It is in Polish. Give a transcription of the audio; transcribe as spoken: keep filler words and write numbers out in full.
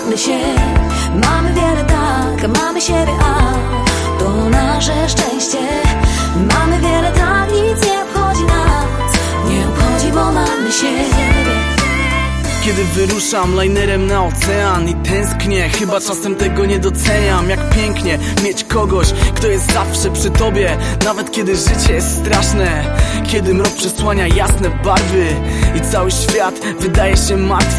mamy się. Mamy wiele tak, a mamy siebie, a to nasze szczęście. Mamy wiele tak, nic nie obchodzi nas, nie obchodzi, bo mamy siebie. Kiedy wyruszam linerem na ocean i tęsknię, chyba czasem tego nie doceniam. Jak pięknie mieć kogoś, kto jest zawsze przy tobie, nawet kiedy życie jest straszne. Kiedy mrok przesłania jasne barwy i cały świat wydaje się martwy.